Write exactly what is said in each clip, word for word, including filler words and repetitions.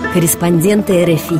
Корреспонденты эр эф и.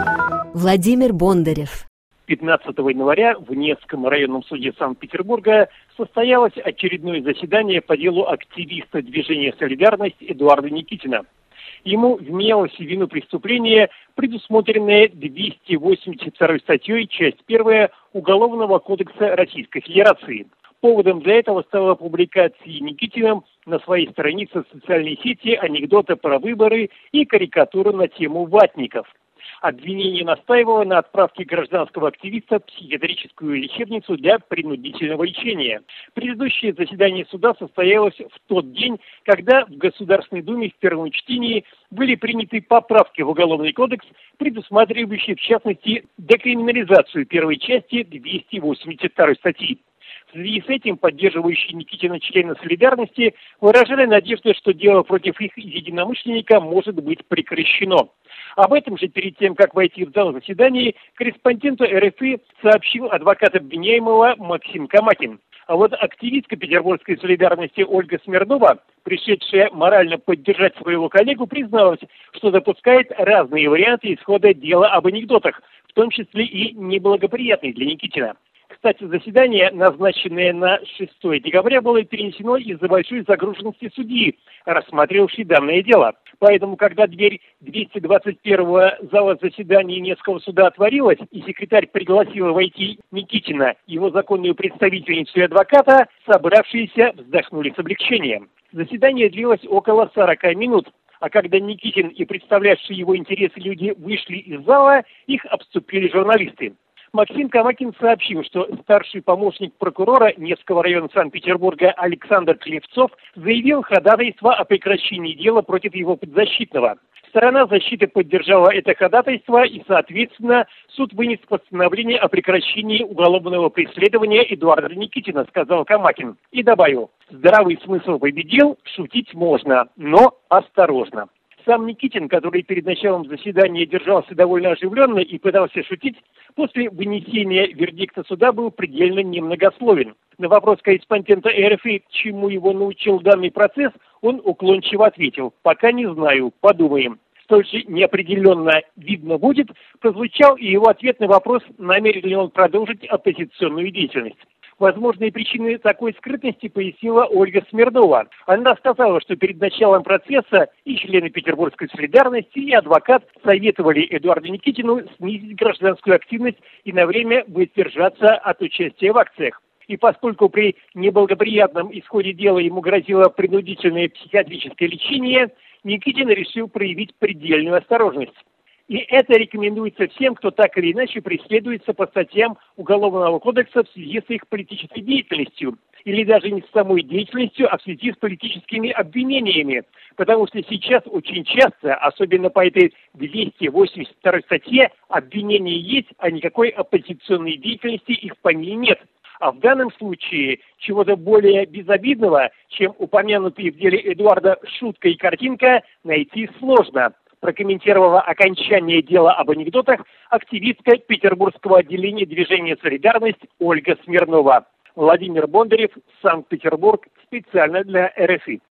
Владимир Бондарев. пятнадцатого января в Невском районном суде Санкт-Петербурга состоялось очередное заседание по делу активиста движения «Солидарность» Эдуарда Никитина. Ему вменялось в вину преступление, предусмотренное двести восемьдесят второй статьей, часть первая Уголовного кодекса Российской Федерации. Поводом для этого стала публикация Никитиным на своей странице в социальной сети анекдота про выборы и карикатуры на тему ватников. Обвинение настаивало на отправке гражданского активиста в психиатрическую лечебницу для принудительного лечения. Предыдущее заседание суда состоялось в тот день, когда в Государственной Думе в первом чтении были приняты поправки в Уголовный кодекс, предусматривающие, в частности, декриминализацию первой части двести восемьдесят второй статьи. В связи с этим поддерживающие Никитина члены «Солидарности» выражали надежду, что дело против их единомышленника может быть прекращено. Об этом же перед тем, как войти в зал заседаний, корреспонденту эр эф и сообщил адвокат обвиняемого Максим Камакин. А вот активистка петербургской «Солидарности» Ольга Смирнова, пришедшая морально поддержать своего коллегу, призналась, что допускает разные варианты исхода дела об анекдотах, в том числе и неблагоприятные для Никитина. Кстати, заседание, назначенное на шестое декабря, было перенесено из-за большой загруженности судьи, рассматривавшей данное дело. Поэтому, когда дверь двести двадцать первого зала заседаний Невского суда отворилась, и секретарь пригласила войти Никитина, его законную представительницу и адвоката, собравшиеся вздохнули с облегчением. Заседание длилось около сорока минут, а когда Никитин и представлявшие его интересы люди вышли из зала, их обступили журналисты. Максим Камакин сообщил, что старший помощник прокурора Невского района Санкт-Петербурга Александр Клевцов заявил ходатайство о прекращении дела против его подзащитного. Сторона защиты поддержала это ходатайство, и, соответственно, суд вынес постановление о прекращении уголовного преследования Эдуарда Никитина, сказал Камакин, и добавил: здравый смысл победил, шутить можно, но осторожно. Сам Никитин, который перед началом заседания держался довольно оживленно и пытался шутить, после вынесения вердикта суда был предельно немногословен. На вопрос корреспондента эр эф и, чему его научил данный процесс, он уклончиво ответил: «Пока не знаю, подумаем». Столь же неопределенно видно будет, прозвучал и его ответ на вопрос, намерен ли он продолжить оппозиционную деятельность. Возможные причины такой скрытности пояснила Ольга Смирнова. Она рассказала, что перед началом процесса и члены Петербургской «Солидарности», и адвокат советовали Эдуарду Никитину снизить гражданскую активность и на время воздержаться от участия в акциях. И поскольку при неблагоприятном исходе дела ему грозило принудительное психиатрическое лечение, Никитин решил проявить предельную осторожность. И это рекомендуется всем, кто так или иначе преследуется по статьям Уголовного кодекса в связи с их политической деятельностью. Или даже не с самой деятельностью, а в связи с политическими обвинениями. Потому что сейчас очень часто, особенно по этой двести восемьдесят второй статье, обвинения есть, а никакой оппозиционной деятельности их в помине нет. А в данном случае чего-то более безобидного, чем упомянутые в деле Эдуарда шутка и картинка, найти сложно. Прокомментировала окончание дела об анекдотах активистка Петербургского отделения движения «Солидарность» Ольга Смирнова. Владимир Бондарев, Санкт-Петербург, специально для эр эф и.